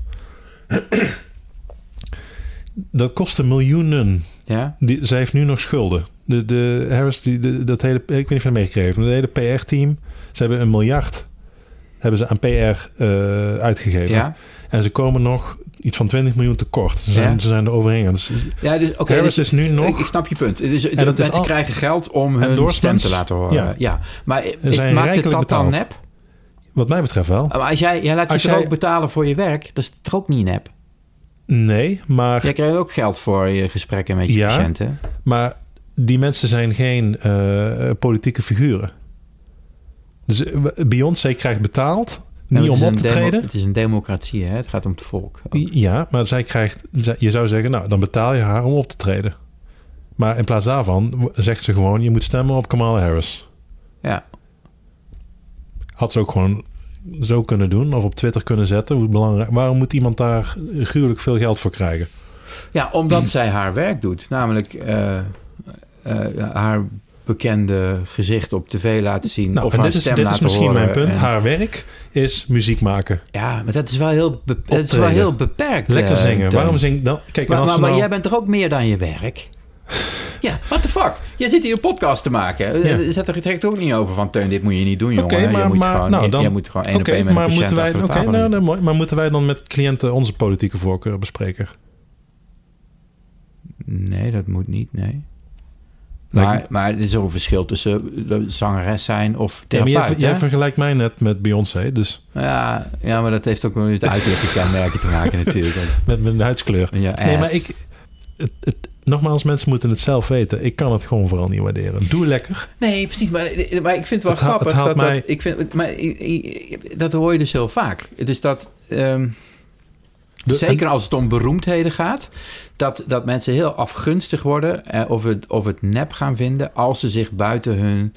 Dat kostte miljoenen. Ja? Zij heeft nu nog schulden. De Harris, dat hele, ik weet niet of je het meegekregen, het hele PR-team, ze hebben $1 miljard aan PR uitgegeven. Ja? En ze komen nog iets van 20 miljoen tekort. Ze zijn er overheen. Dus, Harris is nu nog... Ik snap je punt. Dus mensen krijgen geld om hun stem te laten horen. Ja. Maar maakt het dat dan nep? Wat mij betreft wel. Maar als jij laat je toch ook betalen voor je werk? Dat is toch ook niet nep? Nee, maar... Jij krijgt ook geld voor je gesprekken met je patiënten. Maar die mensen zijn geen politieke figuren. Dus Beyoncé krijgt betaald... Niet om op te treden. Het is een democratie, hè? Het gaat om het volk. Ja, maar je zou zeggen, nou, dan betaal je haar om op te treden. Maar in plaats daarvan zegt ze gewoon, je moet stemmen op Kamala Harris. Ja. Had ze ook gewoon zo kunnen doen of op Twitter kunnen zetten. Hoe belangrijk, waarom moet iemand daar gruwelijk veel geld voor krijgen? Ja, omdat zij haar werk doet. Namelijk haar bekende gezicht op tv laten zien. Of haar stem laten horen. Dit is misschien mijn punt. Haar werk is muziek maken. Ja, maar dat is wel heel beperkt. Lekker zingen. Waarom zing dan? Kijk, maar jij bent toch ook meer dan je werk? Ja, what the fuck? Jij zit hier een podcast te maken. Ja. Zet er het ook niet over van... Teun, dit moet je niet doen, jongen. Jij moet gewoon één op één met een patiënt achter de tafel mooi. Maar moeten wij dan met cliënten onze politieke voorkeur bespreken? Nee, dat moet niet, nee. Maar er is ook een verschil tussen zangeres zijn of therapeut. Ja, jij vergelijkt mij net met Beyoncé, dus... Ja, maar dat heeft ook met het uiterlijke kenmerken te maken natuurlijk. Met mijn huidskleur. Ja, nee, maar nogmaals, mensen moeten het zelf weten. Ik kan het gewoon vooral niet waarderen. Doe lekker. Nee, precies. Maar ik vind het wel grappig. Dat hoor je dus heel vaak. Dus dat... zeker als het om beroemdheden gaat... Dat mensen heel afgunstig worden... of het nep gaan vinden... als ze zich buiten hun...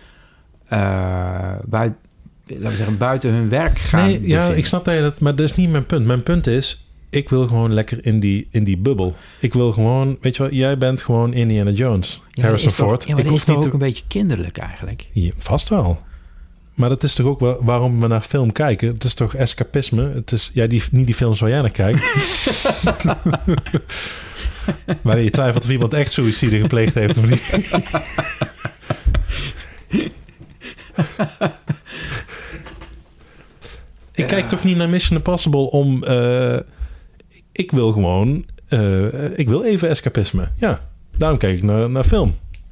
buiten hun werk gaan bevinden. Ja, ik snap dat je dat... Maar dat is niet mijn punt. Mijn punt is... Ik wil gewoon lekker in die bubbel. Ik wil gewoon... Weet je wat? Jij bent gewoon Indiana Jones. Harrison Ford. Ja, maar dat is toch ook een beetje kinderlijk eigenlijk? Ja, vast wel. Maar dat is toch ook waarom we naar film kijken? Het is toch escapisme? Het is niet die films waar jij naar kijkt. Maar je twijfelt of iemand echt suïcide gepleegd heeft of niet. Ik kijk toch niet naar Mission Impossible om... ik wil gewoon... ik wil even escapisme. Ja, daarom kijk ik naar film.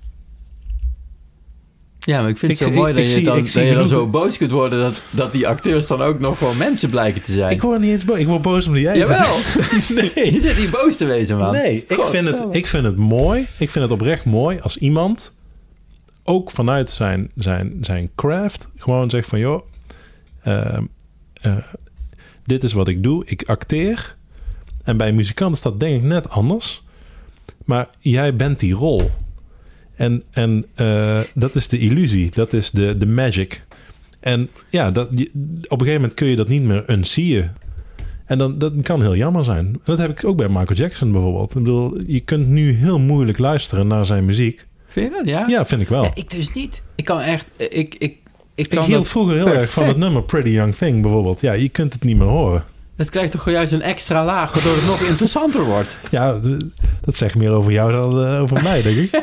Ja, maar ik vind het zo mooi dat je dan zo boos kunt worden... Dat die acteurs dan ook nog gewoon mensen blijken te zijn. Ik word niet eens boos. Ik word boos omdat jij Jawel. Nee. Je zit niet boos te wezen, man. Nee, ik vind het mooi. Ik vind het oprecht mooi als iemand... ook vanuit zijn craft... gewoon zegt van... joh, dit is wat ik doe. Ik acteer. En bij muzikanten is dat denk ik net anders. Maar jij bent die rol... En dat is de illusie. Dat is de magic. En ja, op een gegeven moment kun je dat niet meer unseen. En dat kan heel jammer zijn. En dat heb ik ook bij Michael Jackson bijvoorbeeld. Ik bedoel, je kunt nu heel moeilijk luisteren naar zijn muziek. Vind je dat, ja? Ja, vind ik wel. Ja, ik dus niet. Ik kan echt... Ik hield vroeger heel erg van het nummer Pretty Young Thing bijvoorbeeld. Ja, je kunt het niet meer horen. Dat krijgt toch juist een extra laag, waardoor het nog interessanter wordt. Ja, dat zegt meer over jou dan over mij, denk ik.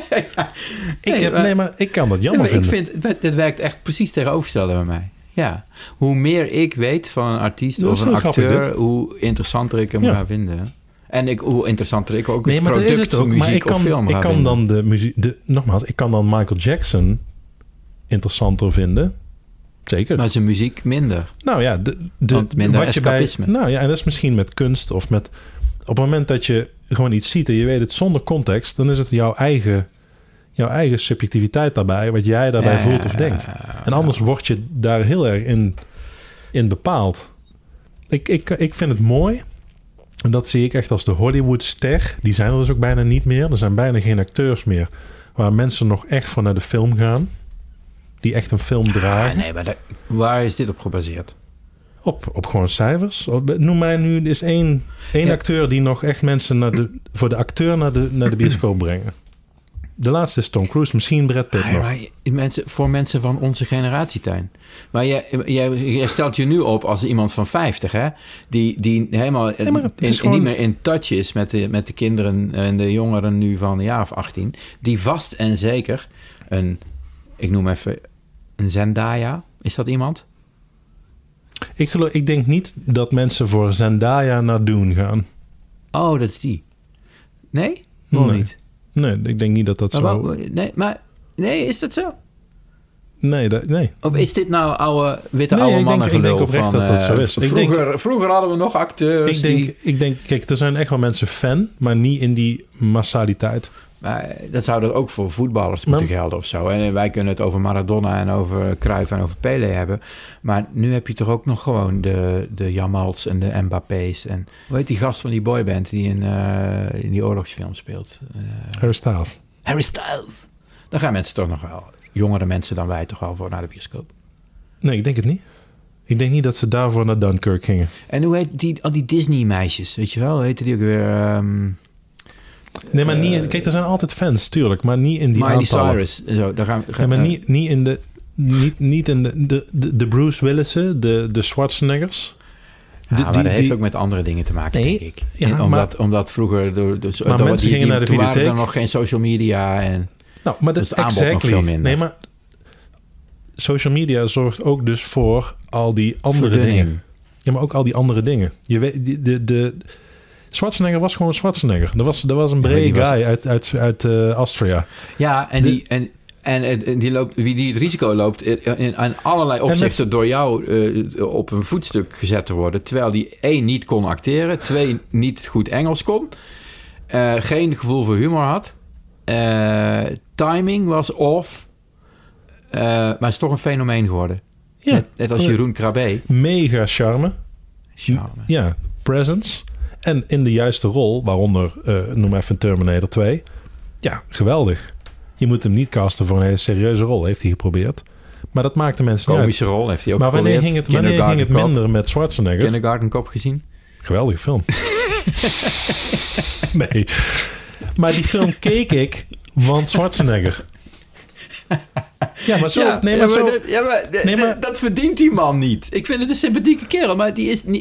Ja. Maar ik kan dat jammer vinden. Ik vind, dit werkt echt precies tegenovergestelde bij mij. Ja. Hoe meer ik weet van een artiest of een acteur, hoe interessanter ik hem ga vinden. En hoe interessanter ik ook het product, muziek of film ga vinden. Ik kan dan de muziek... Nogmaals, ik kan dan Michael Jackson interessanter vinden... Zeker. Maar zijn muziek minder. Nou ja, minder escapisme. Nou ja, en dat is misschien met kunst of met... Op het moment dat je gewoon iets ziet en je weet het zonder context... dan is het jouw eigen subjectiviteit daarbij... wat jij daarbij voelt of denkt. En anders word je daar heel erg in bepaald. Ik vind het mooi. En dat zie ik echt als de Hollywoodster. Die zijn er dus ook bijna niet meer. Er zijn bijna geen acteurs meer... waar mensen nog echt van naar de film gaan... die echt een film dragen. Nee, maar waar is dit op gebaseerd? Op gewoon cijfers. Noem mij nu eens één acteur... die nog echt mensen voor de acteur naar de bioscoop brengen. De laatste is Tom Cruise. Misschien Brad Pitt nog. Voor mensen van onze generatie, Teun. Maar jij stelt je nu op als iemand van 50, hè? Die helemaal niet meer in touch is met de kinderen... en de jongeren nu van een jaar of 18. Die vast en zeker ik noem even... Een Zendaya, is dat iemand? Ik denk niet dat mensen voor Zendaya naar Dune gaan. Oh, dat is die. Nee? Nog Nee. niet. Nee, ik denk niet dat dat zo... Nee, is dat zo? Nee. Of is dit nou oude witte Nee, oude ik mannen denk oprecht dat dat zo is. Vroeger hadden we nog acteurs. Ik denk, kijk, er zijn echt wel mensen fan, maar niet in die massaliteit. Maar dat zou dat ook voor voetballers moeten gelden of zo. En wij kunnen het over Maradona en over Cruyff en over Pelé hebben. Maar nu heb je toch ook nog gewoon de Jamals en de Mbappé's. En hoe heet die gast van die boyband die in die oorlogsfilm speelt? Harry Styles. Daar gaan mensen toch nog wel, jongere mensen dan wij, toch wel voor naar de bioscoop. Nee, ik denk het niet. Ik denk niet dat ze daarvoor naar Dunkirk gingen. En hoe heet al die Disney-meisjes, weet je wel? Hoe heette die ook weer? Nee, maar niet... Kijk, er zijn altijd fans, tuurlijk. Maar niet in die Miley aantallen. Cyrus. Zo, daar gaan, Ja, maar niet in de... Niet in de Bruce Willis'en, de Schwarzeneggers. Maar dat heeft ook met andere dingen te maken, denk ik. Ja, omdat vroeger... Maar mensen gingen naar de videotheek. Toen waren er nog geen social media en... Nou, maar dat is exactly. Nee, maar social media zorgt ook dus voor al die andere dingen. Ja, maar ook al die andere dingen. Je weet, de Schwarzenegger was gewoon Schwarzenegger. Er was een brede guy uit Austria. Ja, en die loopt, wie het risico loopt in allerlei opzichten door jou op een voetstuk gezet te worden, terwijl die 1 niet kon acteren, 2 niet goed Engels kon, geen gevoel voor humor had, timing was off, maar is toch een fenomeen geworden. Ja. Net als Jeroen Krabbe. Mega charme. Ja, presence. En in de juiste rol, waaronder, noem even Terminator 2. Ja, geweldig. Je moet hem niet casten voor een hele serieuze rol, heeft hij geprobeerd. Maar dat maakte mensen niet uit. Komische rol heeft hij ook geprobeerd. Maar wanneer ging het minder met Schwarzenegger? Kindergarten Cop gezien? Geweldige film. Nee. Maar die film keek ik, want Schwarzenegger. Ja, maar zo... Dat verdient die man niet. Ik vind het een sympathieke kerel, maar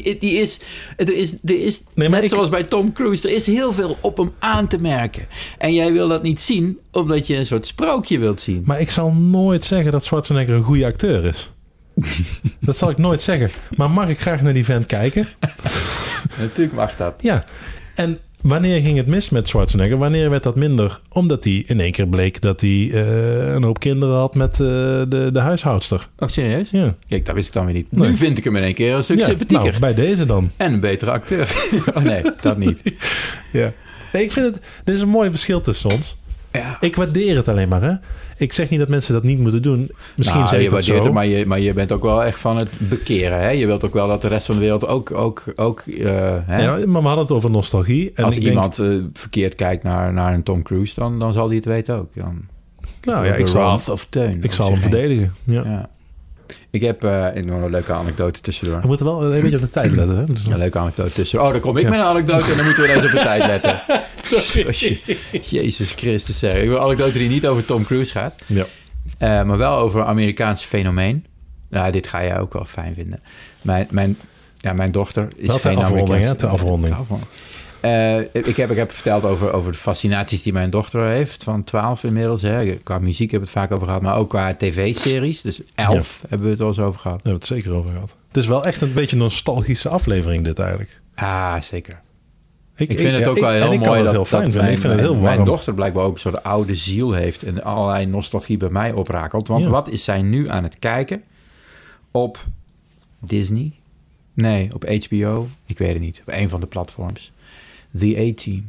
zoals bij Tom Cruise, er is heel veel op hem aan te merken. En jij wil dat niet zien, omdat je een soort sprookje wilt zien. Maar ik zal nooit zeggen dat Schwarzenegger een goede acteur is. Dat zal ik nooit zeggen. Maar mag ik graag naar die vent kijken? Natuurlijk mag dat. Ja, en... Wanneer ging het mis met Schwarzenegger? Wanneer werd dat minder? Omdat hij in één keer bleek dat hij een hoop kinderen had met de huishoudster. Oh, serieus? Ja. Kijk, dat wist ik dan weer niet. Nee. Nu vind ik hem in één keer een stuk sympathieker. Nou, bij deze dan. En een betere acteur. Oh nee, dat niet. Ja. Nee, ik vind het... Er is een mooi verschil tussen ons. Ja. Ik waardeer het alleen maar, hè. Ik zeg niet dat mensen dat niet moeten doen. Misschien zeg ik dat zo. Het, maar je bent ook wel echt van het bekeren, hè? Je wilt ook wel dat de rest van de wereld ook hè? Ja, maar we hadden het over nostalgie. En als iemand verkeerd kijkt naar een Tom Cruise, dan zal hij het weten ook. Ik zal hem verdedigen. Ja. Ik heb nog een leuke anekdote tussendoor. We moeten wel een beetje op de tijd letten. Hè? Dus een leuke anecdote tussendoor. Oh, dan kom ik met een anekdote en dan moeten we ineens op de tijd letten. Sorry. Jezus Christus, zeg. Ik wil een anekdote die niet over Tom Cruise gaat. Ja. Maar wel over een Amerikaans fenomeen. Ja, dit ga jij ook wel fijn vinden. Mijn dochter is wel geen Amerikaans. Ter afronding. Ik heb verteld over de fascinaties die mijn dochter heeft, van 12 inmiddels. Hè. Qua muziek hebben we het vaak over gehad, maar ook qua tv-series. Dus 11 hebben we het wel eens over gehad. Daar hebben we het zeker over gehad. Het is wel echt een beetje een nostalgische aflevering dit eigenlijk. Ah, zeker. Ik vind het ook wel heel mooi dat mijn dochter blijkbaar ook een soort oude ziel heeft en allerlei nostalgie bij mij oprakelt. Want wat is zij nu aan het kijken op Disney? Nee, op HBO. Ik weet het niet. Op een van de platforms. The A-Team.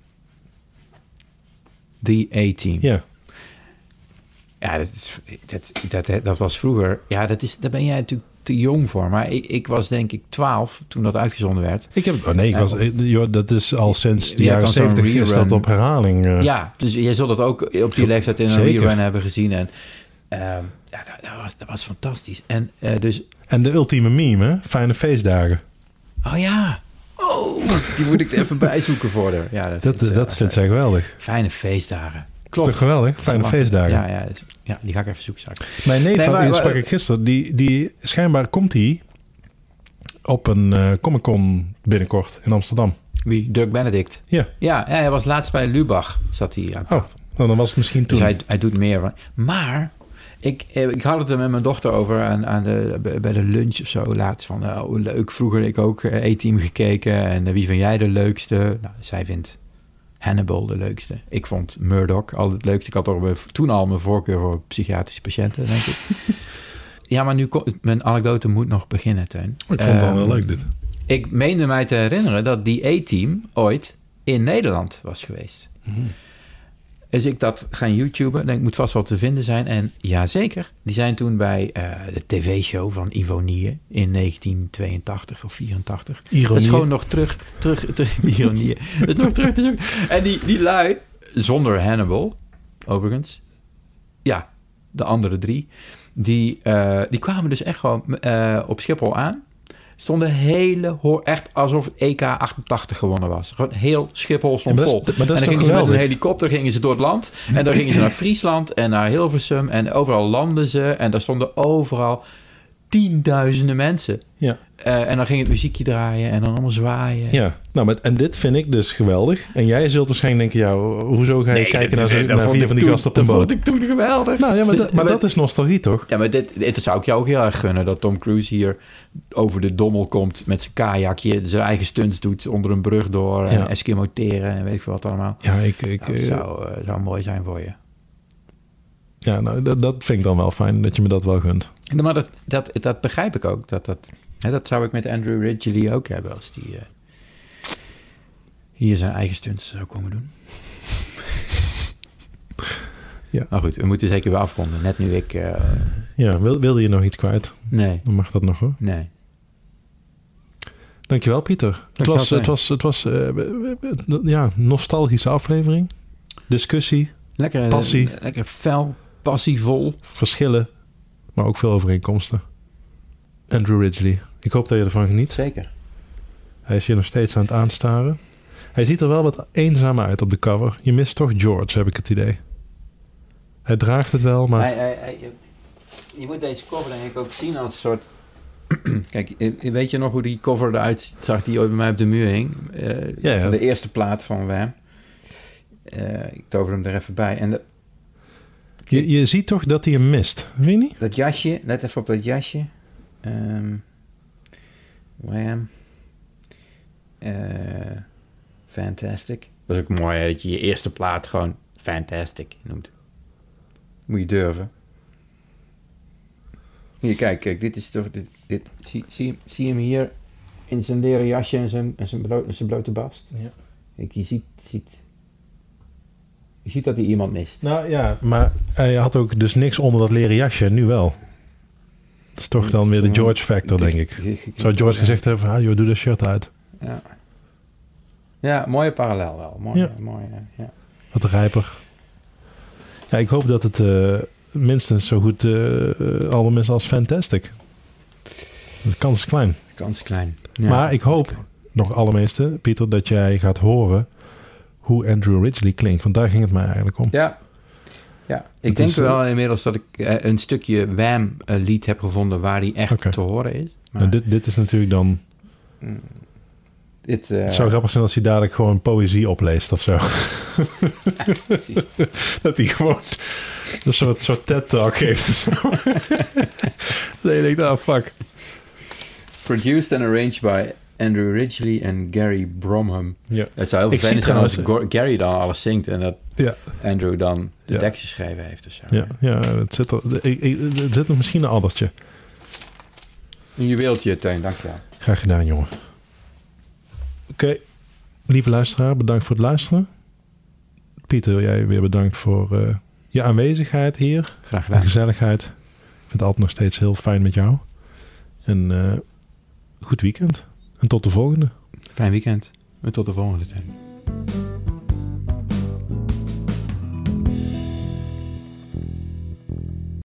The A-Team. Ja. Ja, dat was vroeger... Ja, daar ben jij natuurlijk te jong voor. Maar ik was denk ik 12 toen dat uitgezonden werd. Dat is al sinds de jaren 70 is dat op herhaling. Ja, dus jij zult dat ook op die leeftijd in een rerun hebben gezien. En dat was fantastisch. En de ultieme meme, hè? Fijne feestdagen. Oh ja. Oh, die moet ik er even bijzoeken voor haar. Ja, dat vindt zij geweldig. Fijne feestdagen. Klopt. Is toch geweldig? Fijne feestdagen. Ja, die ga ik even zoeken straks. Mijn neef, sprak ik gisteren, die schijnbaar komt hij op een Comic-Con binnenkort in Amsterdam. Wie? Dirk Benedict? Ja. Ja, hij was laatst bij Lubach, zat hij aan tafel. Dan was het misschien toen. Dus hij doet meer van. Maar Ik had het er met mijn dochter over bij de lunch of zo laatst. Van, leuk, vroeger ik ook A-Team gekeken. En wie vind jij de leukste? Nou, zij vindt Hannibal de leukste. Ik vond Murdoch al het leukste. Ik had toen al mijn voorkeur voor psychiatrische patiënten, denk ik. Ja, maar nu mijn anekdote moet nog beginnen, Teun. Ik vond het al wel leuk, dit. Ik meende mij te herinneren dat die A-Team ooit in Nederland was geweest. Mm-hmm. Dus ik dat gaan YouTuben. Denk, moet vast wel te vinden zijn. En ja, zeker. Die zijn toen bij de tv-show van Ivonie in 1982 of 84. Ironie. Dat is gewoon nog terug Ironie. Dat is nog terug te zoeken. En die lui, zonder Hannibal, overigens. Ja, de andere 3. Die kwamen dus echt gewoon op Schiphol aan. Stonden echt alsof EK 88 gewonnen was. Gewoon heel Schiphol stond vol. Maar dat is en dan gingen toch ze met geweldig? een helikopter gingen ze door het land. En dan gingen ze naar Friesland en naar Hilversum. En overal landden ze. En daar stonden overal tienduizenden mensen. Ja. En dan ging het muziekje draaien en dan allemaal zwaaien. Ja, en dit vind ik dus geweldig. En jij zult waarschijnlijk denken, hoezo ga je kijken naar 4 van die gasten op een boot? Dat vond ik toen geweldig. Nou ja, maar dat is nostalgie, toch? Ja, maar dit zou ik jou ook heel erg gunnen. Dat Tom Cruise hier over de Dommel komt met zijn kajakje. Zijn eigen stunts doet onder een brug door. En Eskimoteren en weet ik veel wat allemaal. Ja, dat zou mooi zijn voor je. Ja, nou, dat vind ik dan wel fijn, dat je me dat wel gunt. Maar dat begrijp ik ook. Dat zou ik met Andrew Ridgeley ook hebben als die hier zijn eigen stunts zou komen doen. Ja. Maar goed, we moeten zeker weer afronden. Net nu ik... Ja, wilde je nog iets kwijt? Nee. Dan mag dat nog, hoor. Nee. Dankjewel, Pieter. Het was nostalgische aflevering. Discussie. Lekker, passie. Lekker fel, passievol. Verschillen, maar ook veel overeenkomsten. Andrew Ridgeley. Ik hoop dat je ervan geniet. Zeker. Hij is hier nog steeds aan het aanstaren. Hij ziet er wel wat eenzamer uit op de cover. Je mist toch George, heb ik het idee. Hij draagt het wel, maar... Je moet deze cover denk ik ook zien als een soort... Kijk, weet je nog hoe die cover eruit zag die ooit bij mij op de muur hing? Van de eerste plaat van Wham. Ik tover hem er even bij. En je ziet toch dat hij hem mist, weet je niet? Dat jasje, let even op dat jasje. Wham. Fantastic. Dat is ook mooi hè, dat je eerste plaat gewoon Fantastic noemt. Moet je durven. Hier, kijk, dit is toch... Zie hem hier in zijn leren jasje en zijn blote bast. Ja. Kijk, je ziet dat hij iemand mist. Nou ja, maar hij had ook dus niks onder dat leren jasje, nu wel. Dat is toch dan weer de George factor, denk ik. Zou George gezegd hebben van, joh, doe dat shirt uit. Ja, mooie parallel wel. Mooi. Wat rijper. Ja, ik hoop dat het minstens zo goed album is als Fantastic. De kans is klein. Ja, maar ik hoop, nog allermeeste, Pieter, dat jij gaat horen hoe Andrew Ridgeley klinkt. Want daar ging het mij eigenlijk om. Ja. Ik denk wel inmiddels dat ik een stukje Wham lied heb gevonden waar die echt te horen is. Maar... Nou, dit is natuurlijk dan... Het zou grappig zijn als hij dadelijk gewoon poëzie opleest of zo. Precies. Dat hij gewoon een soort TED-talk geeft of zo. Dat je denkt, fuck. Produced and arranged by Andrew Ridgeley en Gary Bromham. Ja. Het zou heel fijn zijn als Gary dan alles zingt en dat Andrew dan de tekst geschreven heeft of zo. Ja, het zit nog misschien een addertje. Een juweeltje, Teun, dankjewel. Graag gedaan, jongen. Oké, lieve luisteraar, bedankt voor het luisteren. Pieter, jij weer bedankt voor je aanwezigheid hier. Graag gedaan. De gezelligheid. Ik vind het altijd nog steeds heel fijn met jou. En goed weekend. En tot de volgende. Fijn weekend. En tot de volgende, Teun.